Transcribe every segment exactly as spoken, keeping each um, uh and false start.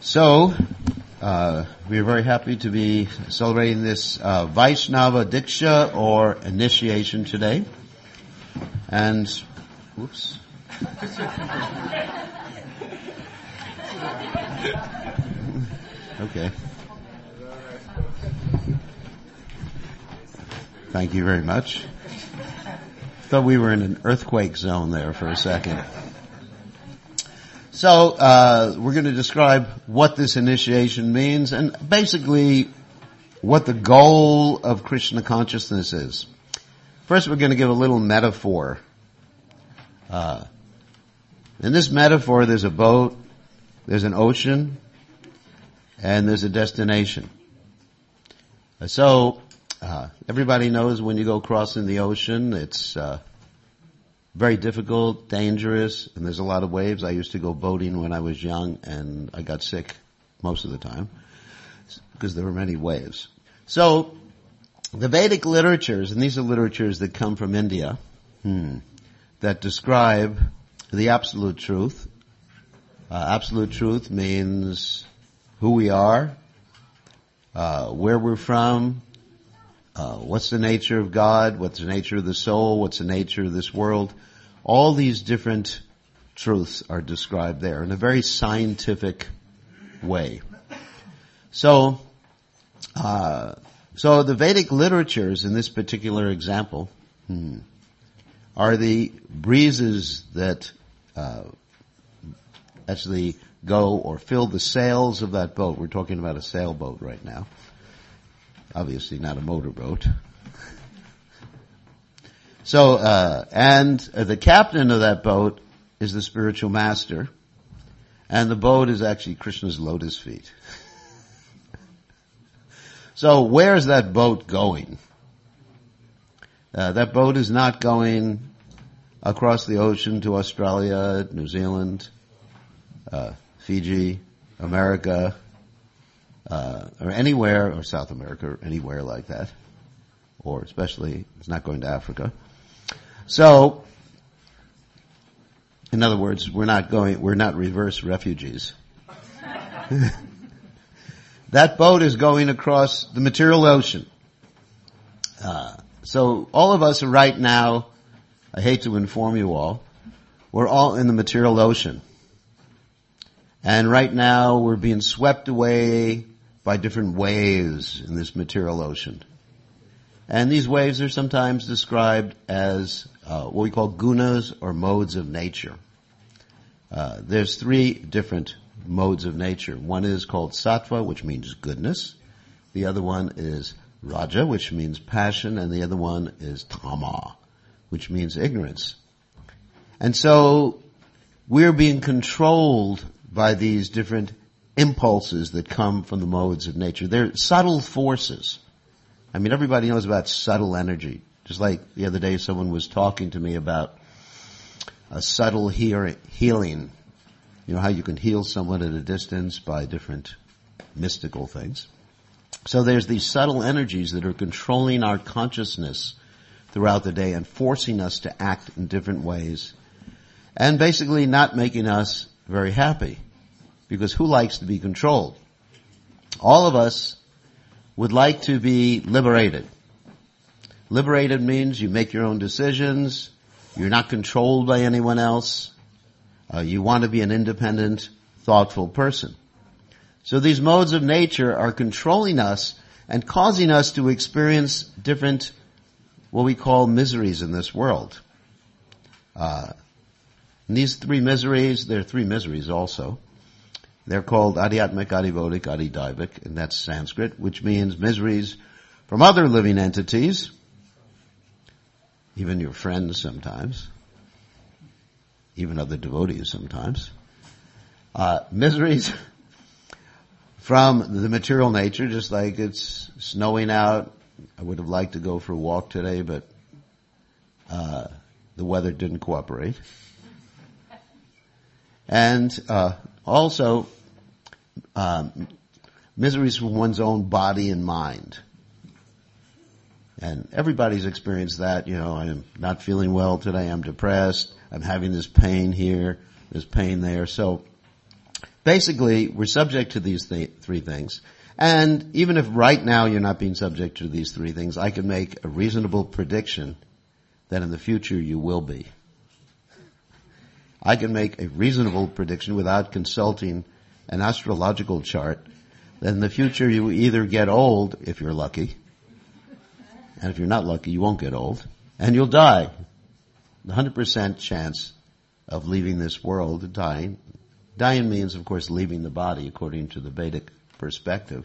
So, uh, we are very happy to be celebrating this uh, Vaishnava Diksha or initiation today. And, whoops. Okay. Thank you very much. Thought we were in an earthquake zone there for a second. So, uh, we're going to describe what this initiation means and basically what the goal of Krishna consciousness is. First, we're going to give a little metaphor. Uh, in this metaphor, there's a boat, there's an ocean, and there's a destination. Uh, so, uh, everybody knows when you go crossing the ocean, it's, uh, very difficult, dangerous, and there's a lot of waves. I used to go boating when I was young, and I got sick most of the time because there were many waves. So, the Vedic literatures, and these are literatures that come from India, hmm, that describe the absolute truth. Uh, absolute truth means who we are, uh, where we're from, Uh, what's the nature of God? What's the nature of the soul? What's the nature of this world? All these different truths are described there in a very scientific way. So, uh, so the Vedic literatures in this particular example hmm, are the breezes that uh, actually go or fill the sails of that boat. We're talking about a sailboat right now. Obviously not a motorboat. So, uh, and uh, the captain of that boat is the spiritual master, and the boat is actually Krishna's lotus feet. So, where is that boat going? Uh, that boat is not going across the ocean to Australia, New Zealand, uh, Fiji, America, Uh, or anywhere, or South America, or anywhere like that. Or especially, it's not going to Africa. So, in other words, we're not going, we're not reverse refugees. That boat is going across the material ocean. Uh, so all of us are right now, I hate to inform you all, we're all in the material ocean. And right now we're being swept away by different waves in this material ocean. And these waves are sometimes described as uh, what we call gunas or modes of nature. Uh, there's three different modes of nature. One is called sattva, which means goodness. The other one is raja, which means passion. And the other one is tama, which means ignorance. And so we're being controlled by these different impulses that come from the modes of nature. They're subtle forces. I mean, everybody knows about subtle energy. Just like the other day someone was talking to me about a subtle hearing, healing. You know, how you can heal someone at a distance by different mystical things. So there's these subtle energies that are controlling our consciousness throughout the day and forcing us to act in different ways. And basically not making us very happy. Because who likes to be controlled? All of us would like to be liberated. Liberated means you make your own decisions. You're not controlled by anyone else. Uh, you want to be an independent, thoughtful person. So these modes of nature are controlling us and causing us to experience different, what we call miseries in this world. Uh, and these three miseries, there are three miseries also. They're called Adhyatmic, Adivodic, Adidaivik, and that's Sanskrit, which means miseries from other living entities, even your friends sometimes, even other devotees sometimes. Uh, miseries from the material nature, just like it's snowing out. I would have liked to go for a walk today, but uh, the weather didn't cooperate. And uh Also, um, miseries from one's own body and mind. And everybody's experienced that, you know, I'm not feeling well today, I'm depressed, I'm having this pain here, this pain there. So basically, we're subject to these th- three things. And even if right now you're not being subject to these three things, I can make a reasonable prediction that in the future you will be. I can make a reasonable prediction without consulting an astrological chart that in the future you will either get old, if you're lucky, and if you're not lucky, you won't get old, and you'll die. one hundred percent chance of leaving this world, dying. Dying means, of course, leaving the body, according to the Vedic perspective.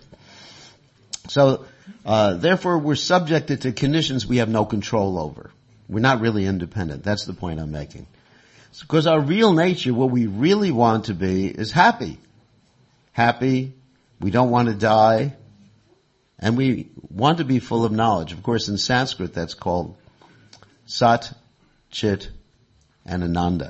So, uh, therefore, we're subjected to conditions we have no control over. We're not really independent. That's the point I'm making. Because our real nature, what we really want to be, is happy. Happy. We don't want to die. And we want to be full of knowledge. Of course, in Sanskrit, that's called Sat, Chit, and Ananda.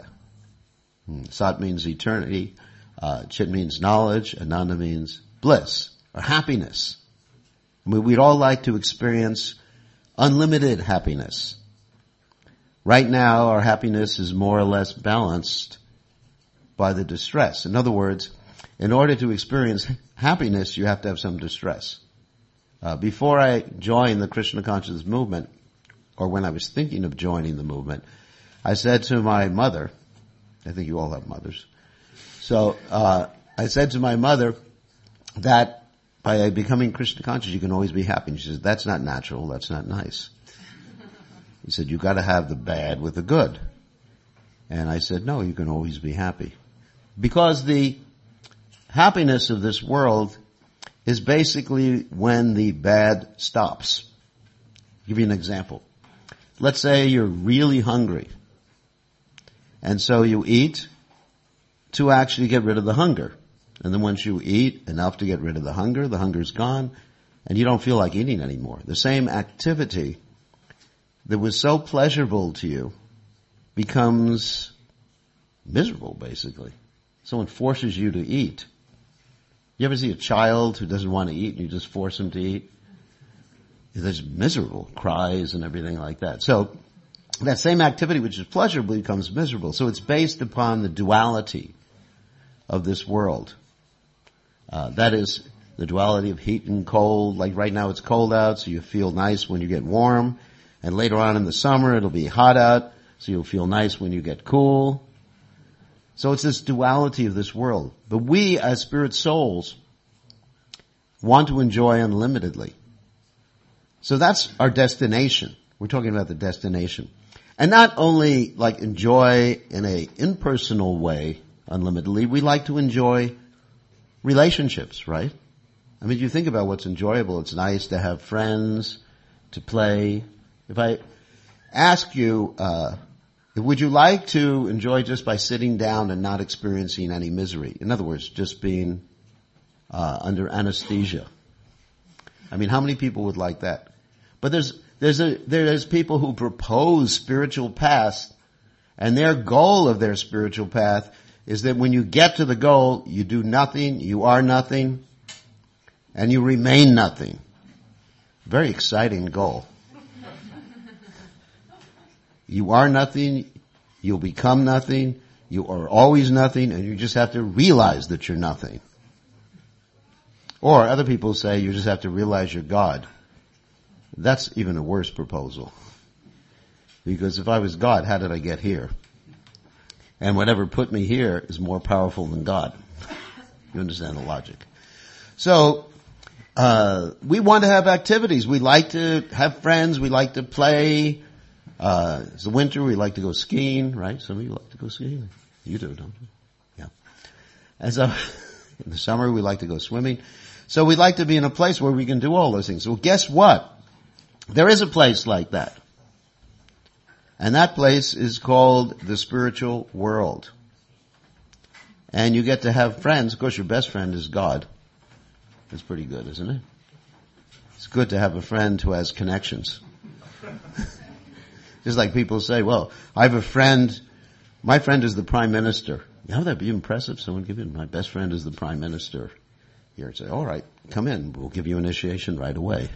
Sat means eternity. Uh, Chit means knowledge. Ananda means bliss or happiness. I mean, we'd all like to experience unlimited happiness. Right now, our happiness is more or less balanced by the distress. In other words, in order to experience happiness, you have to have some distress. Uh, before I joined the Krishna consciousness movement, or when I was thinking of joining the movement, I said to my mother, I think you all have mothers, so uh, I said to my mother that by becoming Krishna conscious, you can always be happy. And she says, that's not natural, that's not nice. He said, you gotta have the bad with the good. And I said, no, you can always be happy. Because the happiness of this world is basically when the bad stops. I'll give you an example. Let's say you're really hungry. And so you eat to actually get rid of the hunger. And then once you eat enough to get rid of the hunger, the hunger's gone, and you don't feel like eating anymore. The same activity that was so pleasurable to you becomes miserable, basically. Someone forces you to eat. You ever see a child who doesn't want to eat and you just force him to eat? They're just miserable, cries and everything like that. So that same activity which is pleasurable becomes miserable. So it's based upon the duality of this world. Uh, that is the duality of heat and cold. Like right now it's cold out, so you feel nice when you get warm. And later on in the summer it'll be hot out, so you'll feel nice when you get cool. So it's this duality of this world. But we as spirit souls want to enjoy unlimitedly. So that's our destination. We're talking about the destination. And not only like enjoy in a impersonal way unlimitedly, we like to enjoy relationships, right? I mean, you think about what's enjoyable. It's nice to have friends, to play. If I ask you, uh, would you like to enjoy just by sitting down and not experiencing any misery? In other words, just being uh, under anesthesia. I mean, how many people would like that? But there's there's a there's people who propose spiritual paths, and their goal of their spiritual path is that when you get to the goal, you do nothing, you are nothing, and you remain nothing. Very exciting goal. You are nothing, you'll become nothing, you are always nothing, and you just have to realize that you're nothing. Or other people say you just have to realize you're God. That's even a worse proposal. Because if I was God, how did I get here? And whatever put me here is more powerful than God. You understand the logic. So, uh, we want to have activities. We like to have friends. We like to play. Uh, it's the winter. We like to go skiing, right? Some of you like to go skiing. You do, don't you? Yeah. And so, in the summer, we like to go swimming. So we like to be in a place where we can do all those things. Well, guess what? There is a place like that. And that place is called the spiritual world. And you get to have friends. Of course, your best friend is God. That's pretty good, isn't it? It's good to have a friend who has connections. Just like people say, well, I have a friend, my friend is the prime minister. You know, that'd be impressive. Someone give you, my best friend is the prime minister. Here, say, all right, come in. We'll give you initiation right away.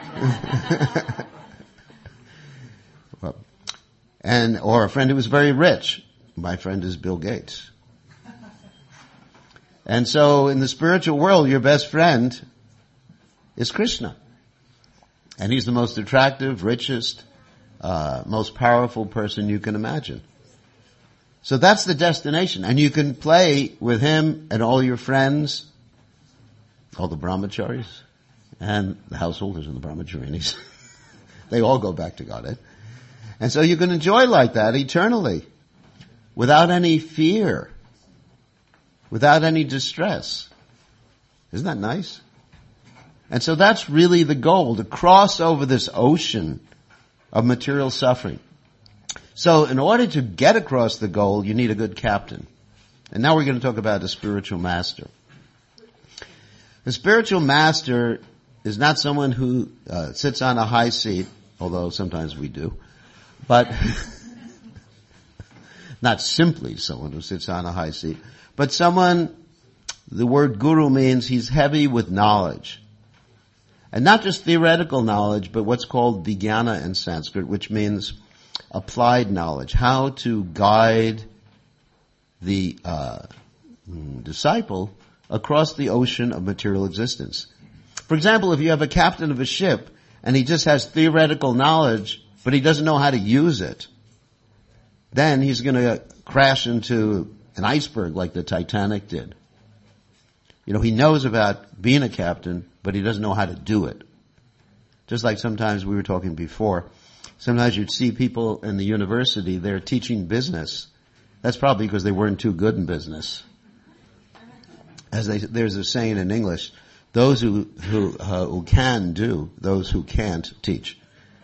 Well, and, or a friend who was very rich. My friend is Bill Gates. And so in the spiritual world, your best friend is Krishna. And he's the most attractive, richest, uh, most powerful person you can imagine. So that's the destination. And you can play with him and all your friends, all the brahmacharis, and the householders and the brahmacharinis. They all go back to Godhead. And so you can enjoy like that eternally, without any fear, without any distress. Isn't that nice? And so that's really the goal, to cross over this ocean of material suffering. So in order to get across the goal, you need a good captain. And now we're going to talk about a spiritual master. The spiritual master is not someone who uh, sits on a high seat, although sometimes we do, but not simply someone who sits on a high seat, but someone, the word guru means he's heavy with knowledge. And not just theoretical knowledge, but what's called vijnana in Sanskrit, which means applied knowledge, how to guide the uh, disciple across the ocean of material existence. For example, if you have a captain of a ship and he just has theoretical knowledge, but he doesn't know how to use it, then he's going to crash into an iceberg like the Titanic did. You know, he knows about being a captain, but he doesn't know how to do it. Just like sometimes we were talking before, sometimes you'd see people in the university, they're teaching business. That's probably because they weren't too good in business. As they, there's a saying in English, those who, who, uh, who can do, those who can't teach.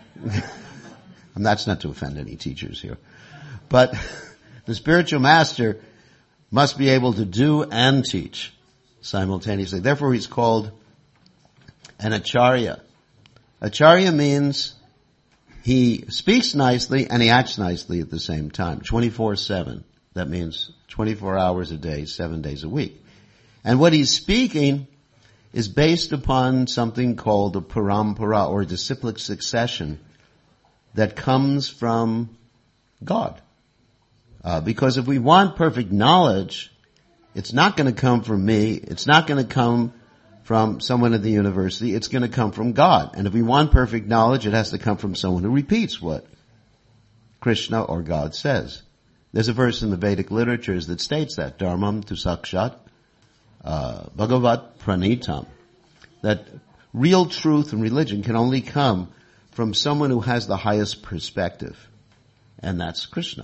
And that's not to offend any teachers here. But the spiritual master must be able to do and teach simultaneously. Therefore he's called an acharya. Acharya means he speaks nicely and he acts nicely at the same time, twenty-four seven. That means twenty-four hours a day, seven days a week. And what he's speaking is based upon something called a parampara, or a disciplic succession, that comes from God. Uh, because if we want perfect knowledge, it's not going to come from me, it's not going to come from someone at the university, it's going to come from God. And if we want perfect knowledge, it has to come from someone who repeats what Krishna or God says. There's a verse in the Vedic literatures that states that, Dharmam tu sakshat uh, bhagavat pranitam, that real truth and religion can only come from someone who has the highest perspective, and that's Krishna.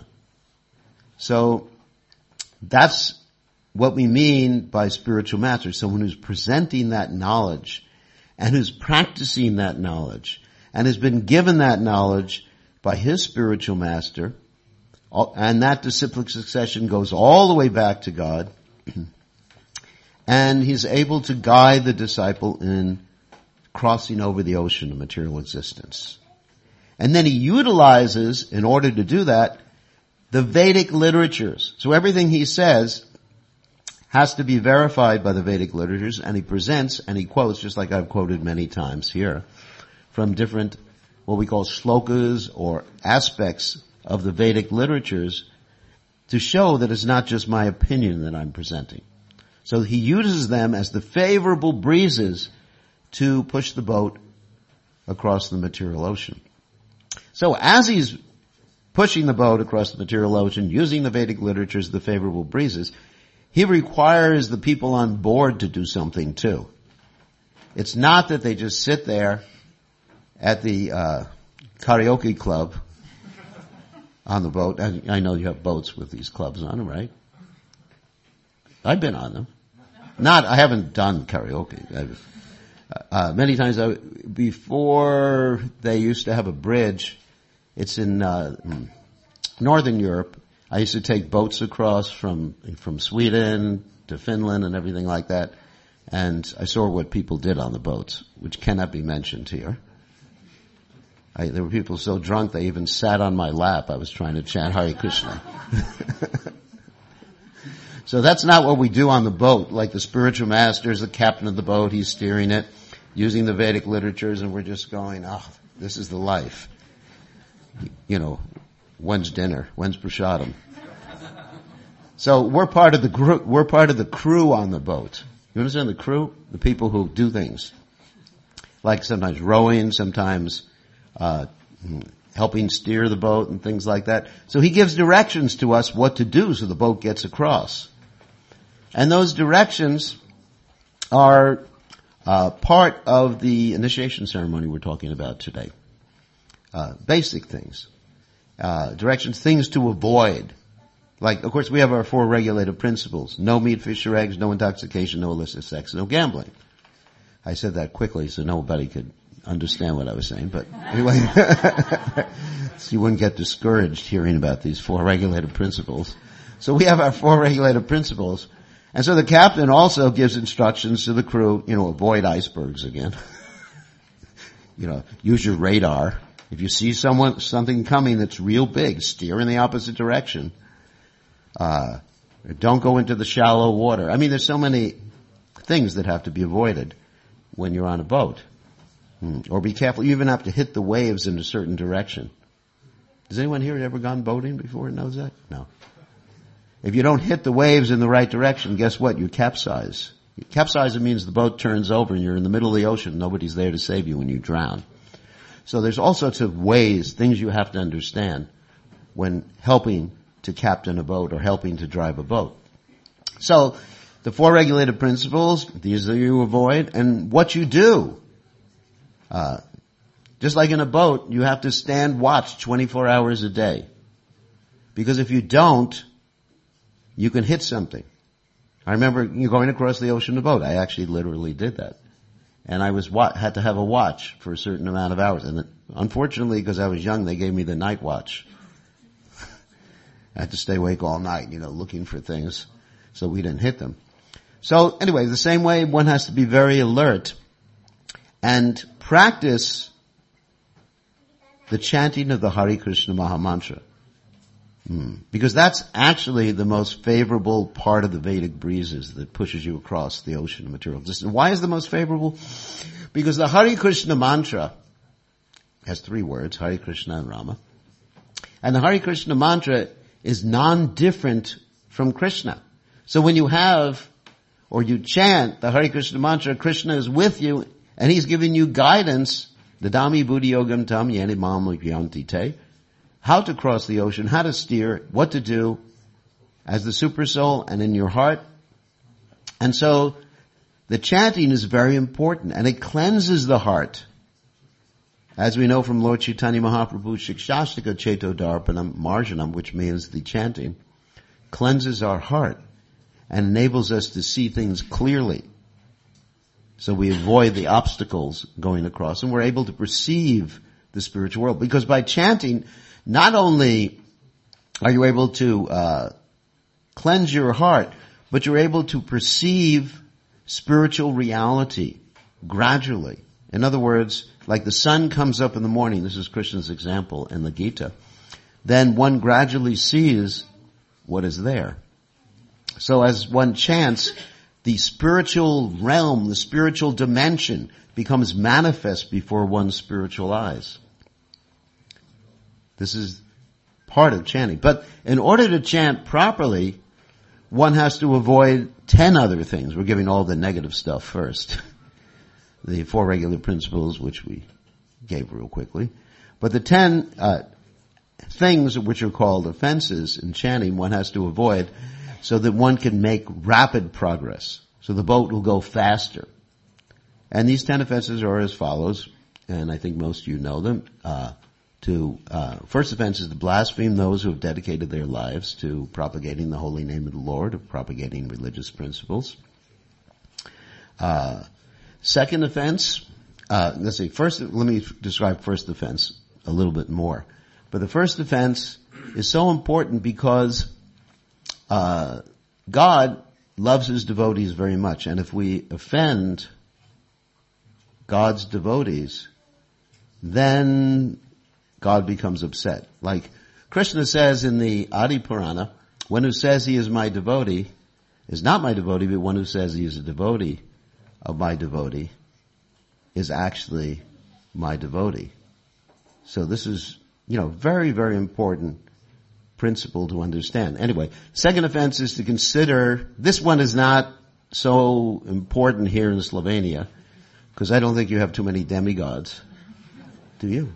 So that's what we mean by spiritual master, someone who's presenting that knowledge and who's practicing that knowledge and has been given that knowledge by his spiritual master. And that disciplic succession goes all the way back to God. And he's able to guide the disciple in crossing over the ocean of material existence. And then he utilizes, in order to do that, the Vedic literatures. So everything he says has to be verified by the Vedic literatures, and he presents and he quotes, just like I've quoted many times here, from different, what we call shlokas or aspects of the Vedic literatures, to show that it's not just my opinion that I'm presenting. So he uses them as the favorable breezes to push the boat across the material ocean. So as he's pushing the boat across the material ocean, using the Vedic literatures, the favorable breezes, he requires the people on board to do something too. It's not that they just sit there at the uh, karaoke club on the boat. I, I know you have boats with these clubs on them, right? I've been on them. Not, I haven't done karaoke. I've, uh, many times I, before they used to have a bridge, it's in uh, Northern Europe. I used to take boats across from from Sweden to Finland and everything like that, and I saw what people did on the boats, which cannot be mentioned here. I, there were people so drunk they even sat on my lap. I was trying to chant Hare Krishna. So that's not what we do on the boat. Like the spiritual master is the captain of the boat, he's steering it, using the Vedic literatures, and we're just going, oh, this is the life. You know, when's dinner? When's prasadam? So we're part of the group, we're part of the crew on the boat. You understand the crew? The people who do things. Like sometimes rowing, sometimes, uh, helping steer the boat and things like that. So he gives directions to us what to do so the boat gets across. And those directions are, uh, part of the initiation ceremony we're talking about today. Uh, basic things. Uh, directions, things to avoid. Like, of course, we have our four regulative principles. No meat, fish, or eggs, no intoxication, no illicit sex, no gambling. I said that quickly so nobody could understand what I was saying, but anyway, so you wouldn't get discouraged hearing about these four regulative principles. So we have our four regulative principles. And so the captain also gives instructions to the crew, you know, avoid icebergs again. You know, use your radar. If you see someone, something coming that's real big, steer in the opposite direction. Uh, don't go into the shallow water. I mean, there's so many things that have to be avoided when you're on a boat. Hmm. Or be careful. You even have to hit the waves in a certain direction. Has anyone here ever gone boating before and knows that? No. If you don't hit the waves in the right direction, guess what? You capsize. Capsizing means the boat turns over and you're in the middle of the ocean. Nobody's there to save you when you drown. So there's all sorts of ways, things you have to understand when helping to captain a boat or helping to drive a boat. So the four regulative principles, these are you avoid, and what you do. Uh, just like in a boat, you have to stand watch twenty-four hours a day. Because if you don't, you can hit something. I remember you going across the ocean in a boat. I actually literally did that. And I was wa- had to have a watch for a certain amount of hours. And it, unfortunately, because I was young, they gave me the night watch. I had to stay awake all night, you know, looking for things so we didn't hit them. So anyway, the same way one has to be very alert and practice the chanting of the Hare Krishna Maha Mantra. Hmm. Because that's actually the most favorable part of the Vedic breezes that pushes you across the ocean of material existence. Why is the most favorable? Because the Hare Krishna mantra has three words, Hare Krishna and Rama. And the Hare Krishna mantra is non-different from Krishna. So when you have, or you chant the Hare Krishna mantra, Krishna is with you, and he's giving you guidance, Dadami buddhi yogam tam yani mam upyanti te, how to cross the ocean, how to steer, what to do as the super soul and in your heart. And so the chanting is very important and it cleanses the heart. As we know from Lord Chaitanya Mahaprabhu, Shikshastika Cheto Darpanam Marjanam, which means the chanting, cleanses our heart and enables us to see things clearly. So we avoid the obstacles going across and we're able to perceive the spiritual world. Because by chanting, not only are you able to uh cleanse your heart, but you're able to perceive spiritual reality gradually. In other words, like the sun comes up in the morning, this is Krishna's example in the Gita, then one gradually sees what is there. So as one chants, the spiritual realm, the spiritual dimension becomes manifest before one's spiritual eyes. This is part of chanting. But in order to chant properly, one has to avoid ten other things. We're giving all the negative stuff first. The four regular principles, which we gave real quickly. But the ten uh things which are called offenses in chanting, one has to avoid so that one can make rapid progress. So the boat will go faster. And these ten offenses are as follows, and I think most of you know them. Uh To, uh, first offense is to blaspheme those who have dedicated their lives to propagating the holy name of the Lord, of propagating religious principles. Uh, second offense, uh, let's see, first, let me describe first offense a little bit more. But the first offense is so important because, uh, God loves his devotees very much. And if we offend God's devotees, then God becomes upset. Like Krishna says in the Adi Purana, one who says he is my devotee is not my devotee, but one who says he is a devotee of my devotee is actually my devotee. So this is, you know, very, very important principle to understand. Anyway, second offense is to consider, this one is not so important here in Slovenia, because I don't think you have too many demigods. Do you?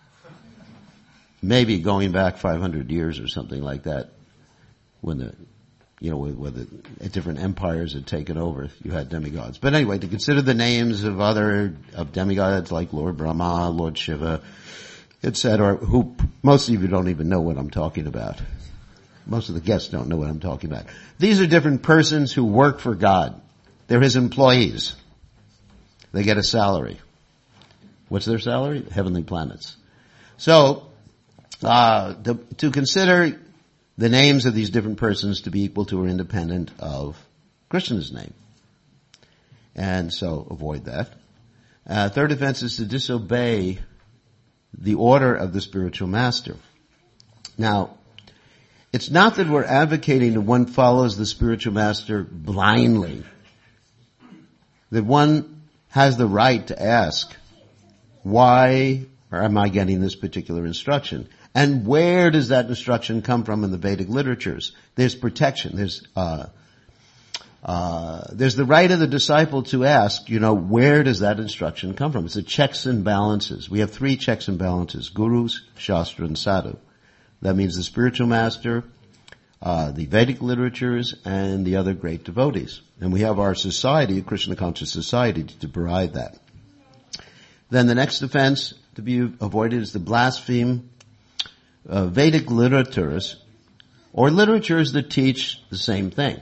Maybe going back five hundred years or something like that, when the, you know, when the different empires had taken over, you had demigods. But anyway, to consider the names of other, of demigods like Lord Brahma, Lord Shiva, et cetera, who most of you don't even know what I'm talking about. Most of the guests don't know what I'm talking about. These are different persons who work for God. They're His employees. They get a salary. What's their salary? Heavenly planets. So, uh, to, to consider the names of these different persons to be equal to or independent of Krishna's name. And so, avoid that. Uh, third offense is to disobey the order of the spiritual master. Now, it's not that we're advocating that one follows the spiritual master blindly. That one has the right to ask, why am I getting this particular instruction? And where does that instruction come from in the Vedic literatures? There's protection. There's, uh, uh, there's the right of the disciple to ask, you know, where does that instruction come from? It's a checks and balances. We have three checks and balances: Gurus, Shastra, and Sadhu. That means the spiritual master, uh, the Vedic literatures, and the other great devotees. And we have our society, a Krishna conscious society, to provide that. Then the next offense to be avoided is to blaspheme uh, Vedic literatures, or literatures that teach the same thing.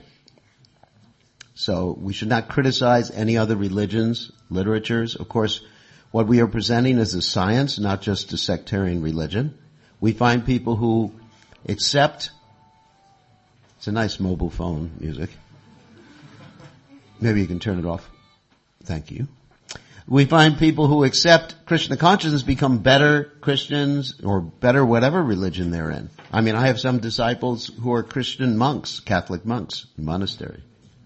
So we should not criticize any other religions, literatures. Of course, what we are presenting is a science, not just a sectarian religion. We find people who accept, it's a nice mobile phone music. Maybe you can turn it off. Thank you. We find people who accept Krishna consciousness become better Christians or better whatever religion they're in. I mean, I have some disciples who are Christian monks, Catholic monks, in monastery.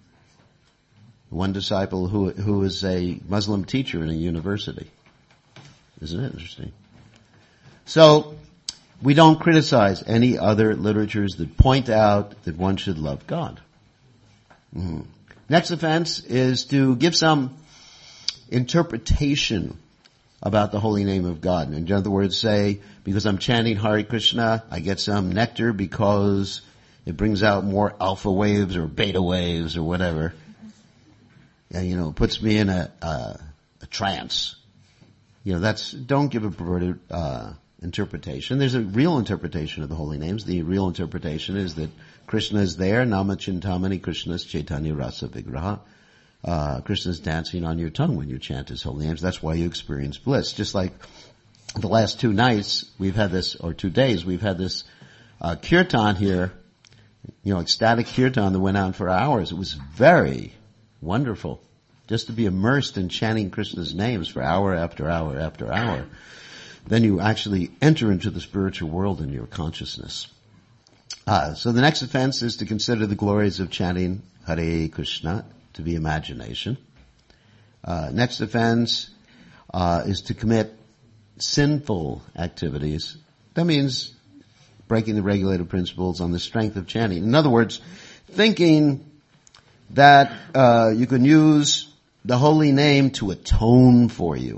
One disciple who who is a Muslim teacher in a university. Isn't it interesting? So, we don't criticize any other literatures that point out that one should love God. Mm-hmm. Next offense is to give some interpretation about the holy name of God. In other words, say, because I'm chanting Hare Krishna, I get some nectar because it brings out more alpha waves or beta waves or whatever. And, you know, it puts me in a, a, a trance. You know, that's, don't give a perverted, uh, interpretation. There's a real interpretation of the holy names. The real interpretation is that Krishna is there, Nama Chintamani Krishna's Chaitanya Rasa Vigraha. Uh, Krishna's dancing on your tongue when you chant His holy names. That's why you experience bliss. Just like the last two nights, we've had this, or two days, we've had this, uh, kirtan here, you know, ecstatic kirtan that went on for hours. It was very wonderful. Just to be immersed in chanting Krishna's names for hour after hour after hour. Then you actually enter into the spiritual world in your consciousness. Uh, so the next offense is to consider the glories of chanting Hare Krishna to be imagination. Uh, next offense uh, is to commit sinful activities. That means breaking the regulative principles on the strength of chanting. In other words, thinking that uh, you can use the holy name to atone for you.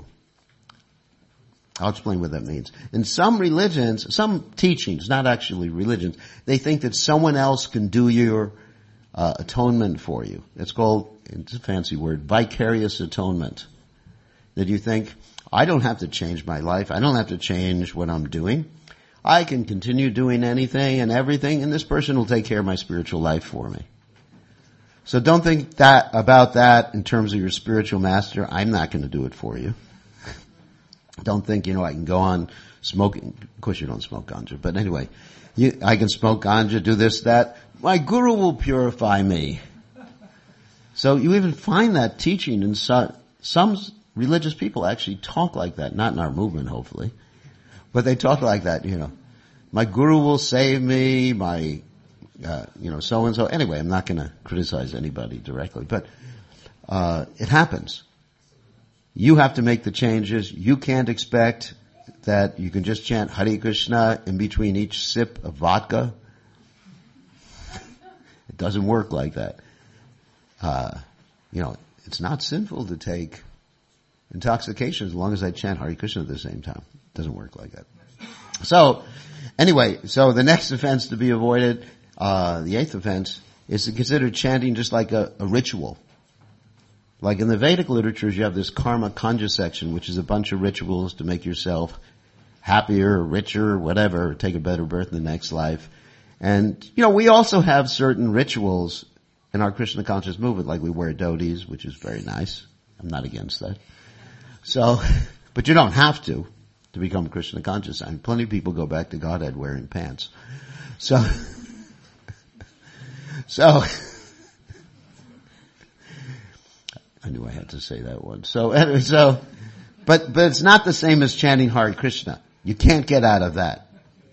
I'll explain what that means. In some religions, some teachings, not actually religions, they think that someone else can do your uh, atonement for you. It's called, it's a fancy word, vicarious atonement. That you think, I don't have to change my life. I don't have to change what I'm doing. I can continue doing anything and everything, and this person will take care of my spiritual life for me. So don't think that about that in terms of your spiritual master. I'm not going to do it for you. Don't think, you know, I can go on smoking. Of course you don't smoke ganja, but anyway, you, I can smoke ganja, do this, that. My guru will purify me. So you even find that teaching in some, some religious people actually talk like that. Not in our movement, hopefully. But they talk like that, you know. My guru will save me, my, uh, you know, so and so. Anyway, I'm not going to criticize anybody directly, but, uh, it happens. You have to make the changes. You can't expect that you can just chant Hare Krishna in between each sip of vodka It doesn't work like that. Uh, you know, it's not sinful to take intoxication as long as I chant Hare Krishna at the same time. It doesn't work like that. So, anyway, so the next offense to be avoided, uh, the eighth offense, is to consider chanting just like a, a ritual. Like in the Vedic literatures, you have this karma kanja section, which is a bunch of rituals to make yourself happier, richer, whatever, take a better birth in the next life. And, you know, we also have certain rituals in our Krishna conscious movement, like we wear dhotis, which is very nice. I'm not against that. So, but you don't have to, to become Krishna conscious. I mean, plenty of people go back to Godhead wearing pants. So, so, I knew I had to say that one. So, anyway, so, but, but it's not the same as chanting Hare Krishna. You can't get out of that.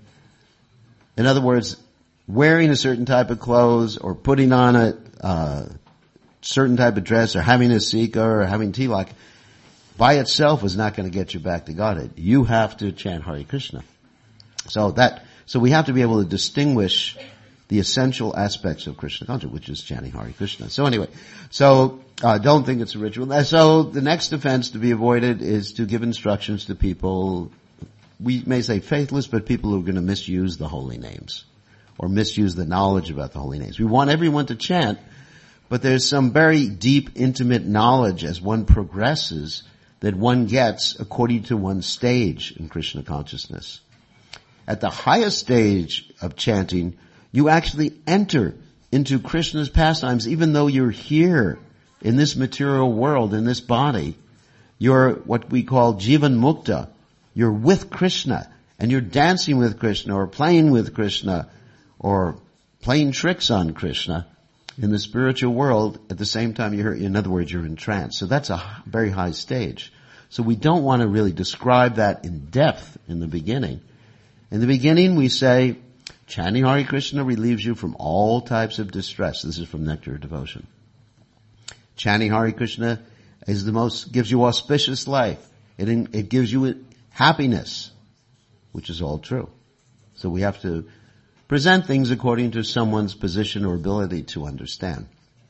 In other words, wearing a certain type of clothes or putting on a, uh, certain type of dress or having a sika or having tilak by itself is not going to get you back to Godhead. You have to chant Hare Krishna. So that, so we have to be able to distinguish the essential aspects of Krishna consciousness, which is chanting Hare Krishna. So anyway, so, uh, don't think it's a ritual. So the next offense to be avoided is to give instructions to people, we may say faithless, but people who are going to misuse the holy names or misuse the knowledge about the holy names. We want everyone to chant, but there's some very deep, intimate knowledge as one progresses that one gets according to one's stage in Krishna consciousness. At the highest stage of chanting, you actually enter into Krishna's pastimes, even though you're here in this material world, in this body. You're what we call Jivan Mukta. You're with Krishna, and you're dancing with Krishna, or playing with Krishna, or playing tricks on Krishna in the spiritual world. At the same time, you're, in other words, you're in trance. So that's a very high stage. So we don't want to really describe that in depth in the beginning. In the beginning, we say, chanting Hare Krishna relieves you from all types of distress. This is from Nectar of Devotion. Chanting Hare Krishna is the most, gives you auspicious life. It, it gives you happiness, which is all true. So we have to present things according to someone's position or ability to understand.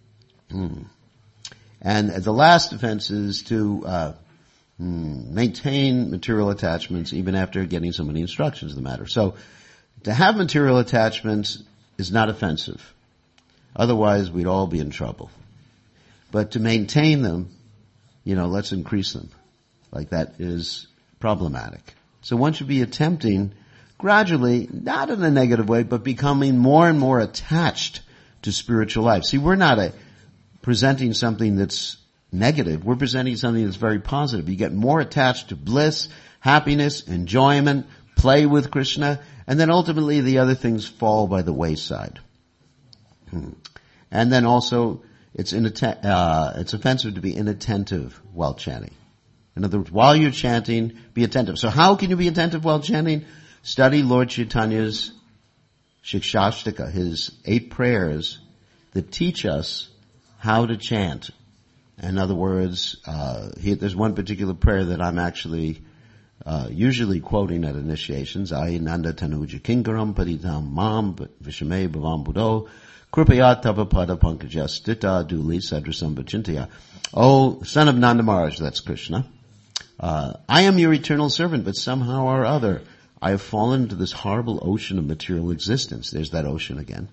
Mm. And the last offense is to uh, mm, maintain material attachments even after getting so many instructions in the matter. So to have material attachments is not offensive. Otherwise, we'd all be in trouble. But to maintain them, you know, let's increase them. Like that is problematic. So one should be attempting gradually, not in a negative way, but becoming more and more attached to spiritual life. See, we're not a, presenting something that's negative. We're presenting something that's very positive. You get more attached to bliss, happiness, enjoyment, play with Krishna, and then ultimately the other things fall by the wayside. Hmm. And then also, it's inatten- uh, it's offensive to be inattentive while chanting. In other words, while you're chanting, be attentive. So how can you be attentive while chanting? Study Lord Chaitanya's Shikshashtaka, his eight prayers that teach us how to chant. In other words, uh, he, there's one particular prayer that I'm actually uh, usually quoting at initiations. Ai nanda tanuja kinkaram paditam mam vishame bhavam buddho kripaya tava pada pankaja stita duli sadrasam vachintaya. Oh, son of Nanda Maharaj, that's Krishna. Uh, I am your eternal servant, but somehow or other, I have fallen into this horrible ocean of material existence. There's that ocean again.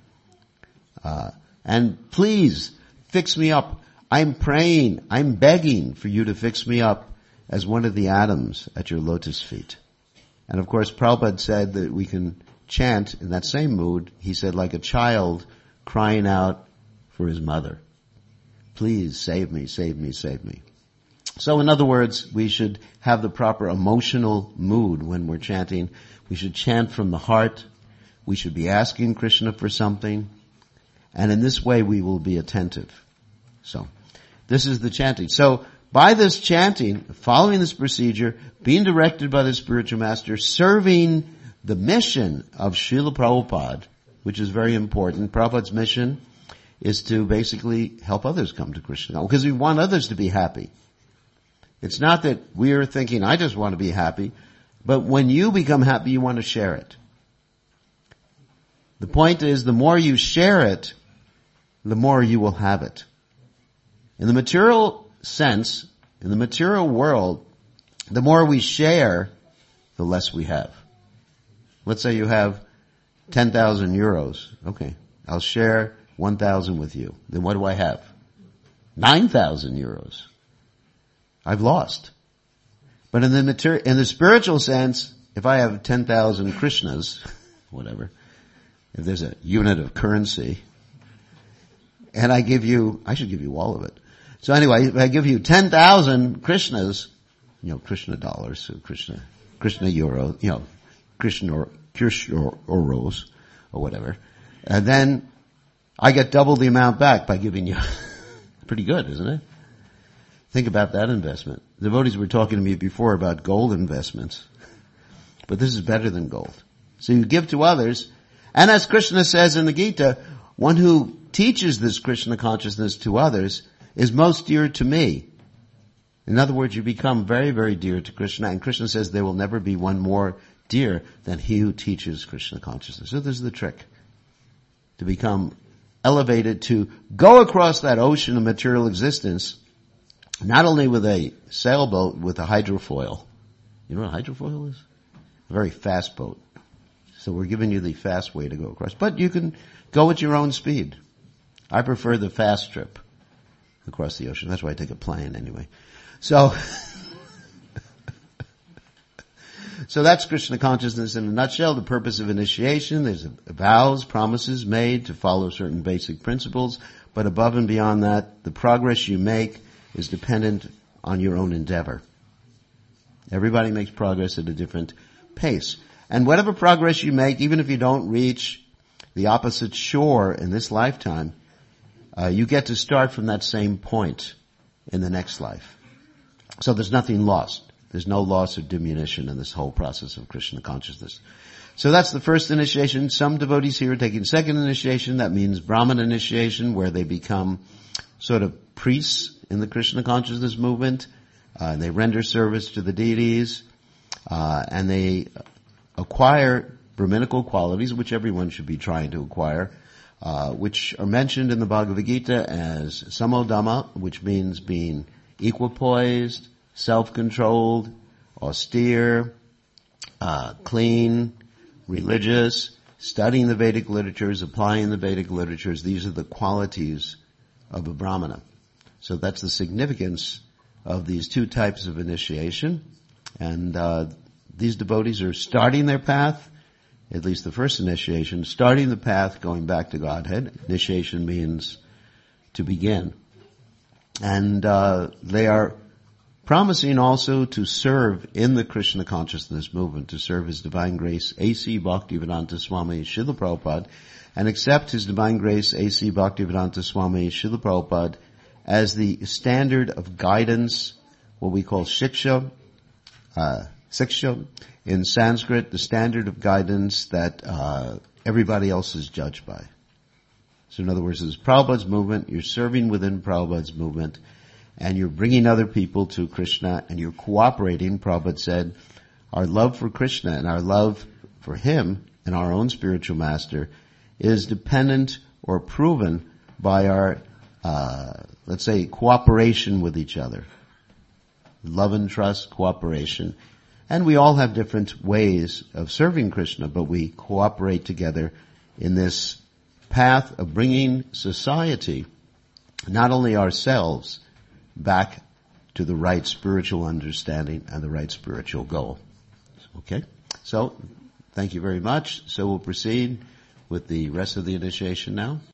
Uh, and please, fix me up. I'm praying, I'm begging for you to fix me up as one of the atoms at your lotus feet. And of course, Prabhupada said that we can chant in that same mood. He said, like a child crying out for his mother. Please save me, save me, save me. So in other words, we should have the proper emotional mood when we're chanting. We should chant from the heart. We should be asking Krishna for something. And in this way we will be attentive. So, this is the chanting. So, by this chanting, following this procedure, being directed by the spiritual master, serving the mission of Srila Prabhupada, which is very important. Prabhupada's mission is to basically help others come to Krishna, because we want others to be happy. It's not that we're thinking, I just want to be happy, but when you become happy, you want to share it. The point is, the more you share it, the more you will have it. In the material sense, in the material world, the more we share, the less we have. Let's say you have ten thousand euros. Okay, I'll share one thousand with you. Then what do I have? nine thousand euros. I've lost. But in the material, in the spiritual sense, if I have ten thousand Krishnas, whatever, if there's a unit of currency, and I give you, I should give you all of it. So anyway, if I give you ten thousand Krishnas, you know, Krishna dollars, so Krishna, Krishna euro, you know, Krishna or, Krishna or, euros, or whatever, and then I get double the amount back by giving you. Pretty good, isn't it? Think about that investment. The devotees were talking to me before about gold investments. But this is better than gold. So you give to others, and as Krishna says in the Gita, one who teaches this Krishna consciousness to others is most dear to me. In other words, you become very, very dear to Krishna, and Krishna says there will never be one more dear than he who teaches Krishna consciousness. So this is the trick. To become elevated, to go across that ocean of material existence, not only with a sailboat with a hydrofoil. You know what a hydrofoil is? A very fast boat. So we're giving you the fast way to go across. But you can go at your own speed. I prefer the fast trip across the ocean. That's why I take a plane anyway. So, so that's Krishna consciousness in a nutshell. The purpose of initiation, there's vows, promises made to follow certain basic principles. But above and beyond that, the progress you make is dependent on your own endeavor. Everybody makes progress at a different pace. And whatever progress you make, even if you don't reach the opposite shore in this lifetime, uh, you get to start from that same point in the next life. So there's nothing lost. There's no loss or diminution in this whole process of Krishna consciousness. So that's the first initiation. Some devotees here are taking second initiation. That means Brahman initiation, where they become sort of priests in the Krishna consciousness movement. Uh, they render service to the deities, uh, and they acquire Brahminical qualities, which everyone should be trying to acquire, uh, which are mentioned in the Bhagavad Gita as samodhamma, which means being equipoised, self-controlled, austere, uh, clean, religious, studying the Vedic literatures, applying the Vedic literatures. These are the qualities of a Brahmana. So that's the significance of these two types of initiation. And uh, these devotees are starting their path, at least the first initiation, starting the path going back to Godhead. Initiation means to begin. And uh, they are promising also to serve in the Krishna consciousness movement, to serve His Divine Grace A C Bhaktivedanta Swami Srila Prabhupada, and accept His Divine Grace A C Bhaktivedanta Swami Srila Prabhupada as the standard of guidance, what we call shiksha, uh, siksha in Sanskrit, the standard of guidance that uh, everybody else is judged by. So in other words, it's Prabhupada's movement, you're serving within Prabhupada's movement, and you're bringing other people to Krishna, and you're cooperating. Prabhupada said, our love for Krishna and our love for Him and our own spiritual master is dependent or proven by our, uh, let's say, cooperation with each other. Love and trust, cooperation. And we all have different ways of serving Krishna, but we cooperate together in this path of bringing society, not only ourselves, back to the right spiritual understanding and the right spiritual goal. Okay? So, thank you very much. So we'll proceed with the rest of the initiation now.